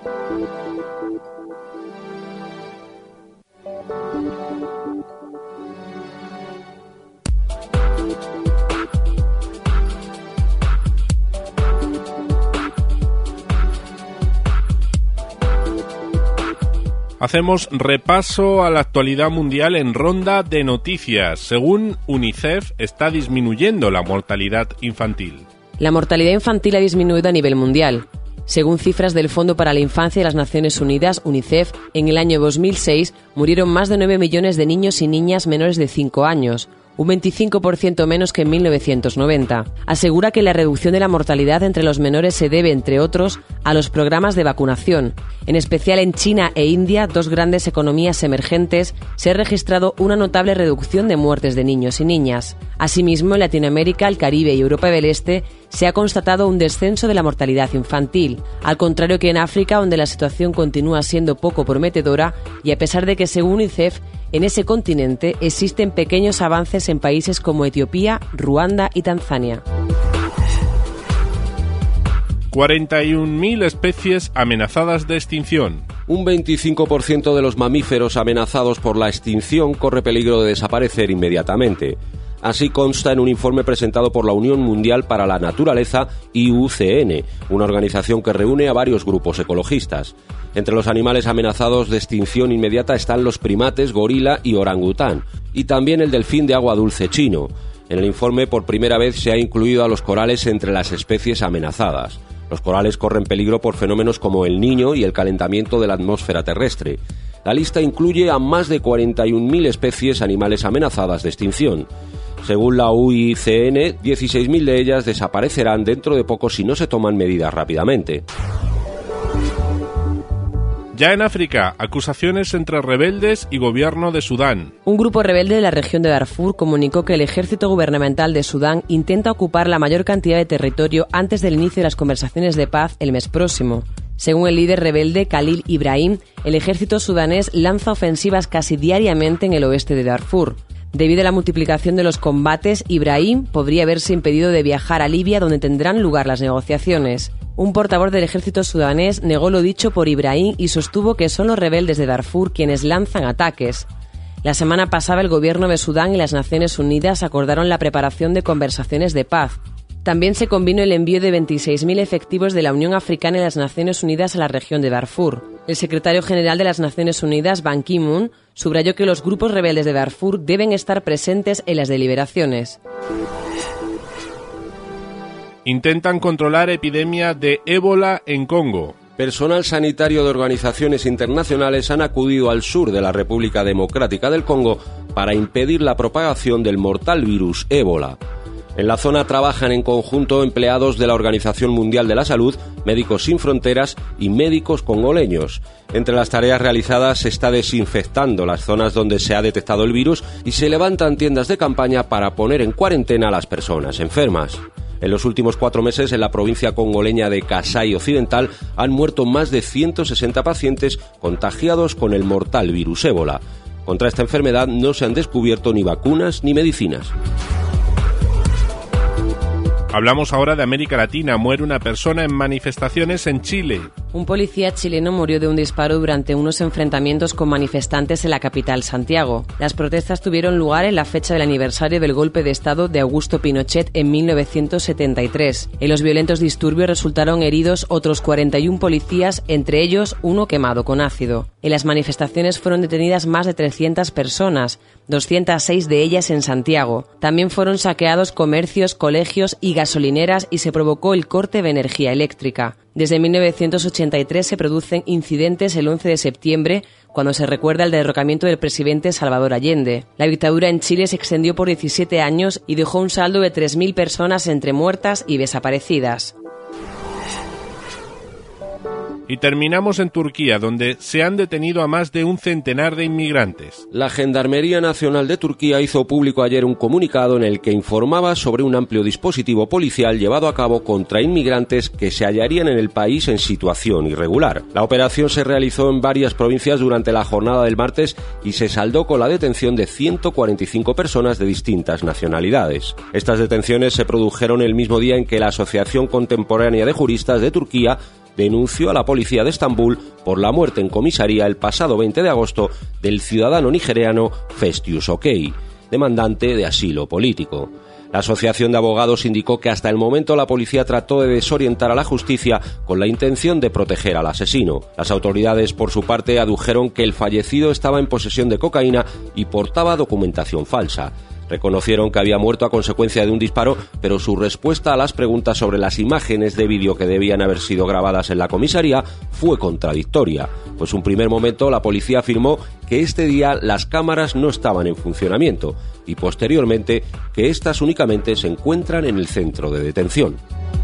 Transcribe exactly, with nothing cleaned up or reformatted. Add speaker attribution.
Speaker 1: Hacemos repaso a la actualidad mundial en ronda de noticias. Según UNICEF, está disminuyendo la mortalidad infantil.
Speaker 2: La mortalidad infantil ha disminuido a nivel mundial. Según cifras del Fondo para la Infancia de las Naciones Unidas, UNICEF, en el año dos mil seis murieron más de nueve millones de niños y niñas menores de cinco años, un veinticinco por ciento menos que en mil novecientos noventa. Asegura que la reducción de la mortalidad entre los menores se debe, entre otros, a los programas de vacunación. En especial en China e India, dos grandes economías emergentes, se ha registrado una notable reducción de muertes de niños y niñas. Asimismo, en Latinoamérica, el Caribe y Europa del Este se ha constatado un descenso de la mortalidad infantil, al contrario que en África, donde la situación continúa siendo poco prometedora y a pesar de que, según UNICEF, en ese continente existen pequeños avances en países como Etiopía, Ruanda y Tanzania.
Speaker 1: cuarenta y un mil especies amenazadas de extinción.
Speaker 3: Un veinticinco por ciento de los mamíferos amenazados por la extinción corre peligro de desaparecer inmediatamente. Así consta en un informe presentado por la Unión Mundial para la Naturaleza, I U C N, una organización que reúne a varios grupos ecologistas. Entre los animales amenazados de extinción inmediata están los primates, gorila y orangután, y también el delfín de agua dulce chino. En el informe, por primera vez, se ha incluido a los corales entre las especies amenazadas. Los corales corren peligro por fenómenos como el Niño y el calentamiento de la atmósfera terrestre. La lista incluye a más de cuarenta y un mil especies animales amenazadas de extinción. Según la U I C N, dieciséis mil de ellas desaparecerán dentro de poco si no se toman medidas rápidamente.
Speaker 1: Ya en África, acusaciones entre rebeldes y gobierno de Sudán.
Speaker 2: Un grupo rebelde de la región de Darfur comunicó que el ejército gubernamental de Sudán intenta ocupar la mayor cantidad de territorio antes del inicio de las conversaciones de paz el mes próximo. Según el líder rebelde Khalil Ibrahim, el ejército sudanés lanza ofensivas casi diariamente en el oeste de Darfur. Debido a la multiplicación de los combates, Ibrahim podría haberse impedido de viajar a Libia, donde tendrán lugar las negociaciones. Un portavoz del ejército sudanés negó lo dicho por Ibrahim y sostuvo que son los rebeldes de Darfur quienes lanzan ataques. La semana pasada el gobierno de Sudán y las Naciones Unidas acordaron la preparación de conversaciones de paz. También se combinó el envío de veintiséis mil efectivos de la Unión Africana y las Naciones Unidas a la región de Darfur. El secretario general de las Naciones Unidas, Ban Ki-moon, subrayó que los grupos rebeldes de Darfur deben estar presentes en las deliberaciones.
Speaker 1: Intentan controlar epidemia de ébola en Congo.
Speaker 3: Personal sanitario de organizaciones internacionales han acudido al sur de la República Democrática del Congo para impedir la propagación del mortal virus ébola. En la zona trabajan en conjunto empleados de la Organización Mundial de la Salud, Médicos Sin Fronteras y médicos congoleños. Entre las tareas realizadas se está desinfectando las zonas donde se ha detectado el virus y se levantan tiendas de campaña para poner en cuarentena a las personas enfermas. En los últimos cuatro meses, en la provincia congoleña de Kasai Occidental, han muerto más de ciento sesenta pacientes contagiados con el mortal virus ébola. Contra esta enfermedad no se han descubierto ni vacunas ni medicinas.
Speaker 1: Hablamos ahora de América Latina. Muere una persona en manifestaciones en Chile.
Speaker 2: Un policía chileno murió de un disparo durante unos enfrentamientos con manifestantes en la capital, Santiago. Las protestas tuvieron lugar en la fecha del aniversario del golpe de Estado de Augusto Pinochet en mil novecientos setenta y tres. En los violentos disturbios resultaron heridos otros cuarenta y uno policías, entre ellos uno quemado con ácido. En las manifestaciones fueron detenidas más de trescientas personas, doscientas seis de ellas en Santiago. También fueron saqueados comercios, colegios y gasolineras y se provocó el corte de energía eléctrica. Desde mil novecientos ochenta y tres se producen incidentes el once de septiembre, cuando se recuerda el derrocamiento del presidente Salvador Allende. La dictadura en Chile se extendió por diecisiete años y dejó un saldo de tres mil personas entre muertas y desaparecidas.
Speaker 1: Y terminamos en Turquía, donde se han detenido a más de un centenar de inmigrantes.
Speaker 3: La Gendarmería Nacional de Turquía hizo público ayer un comunicado en el que informaba sobre un amplio dispositivo policial llevado a cabo contra inmigrantes que se hallarían en el país en situación irregular. La operación se realizó en varias provincias durante la jornada del martes y se saldó con la detención de ciento cuarenta y cinco personas de distintas nacionalidades. Estas detenciones se produjeron el mismo día en que la Asociación Contemporánea de Juristas de Turquía denunció a la policía de Estambul por la muerte en comisaría el pasado veinte de agosto del ciudadano nigeriano Festus Okey, demandante de asilo político. La Asociación de Abogados indicó que hasta el momento la policía trató de desorientar a la justicia con la intención de proteger al asesino. Las autoridades, por su parte, adujeron que el fallecido estaba en posesión de cocaína y portaba documentación falsa. Reconocieron que había muerto a consecuencia de un disparo, pero su respuesta a las preguntas sobre las imágenes de vídeo que debían haber sido grabadas en la comisaría fue contradictoria, pues un primer momento la policía afirmó que este día las cámaras no estaban en funcionamiento y posteriormente que éstas únicamente se encuentran en el centro de detención.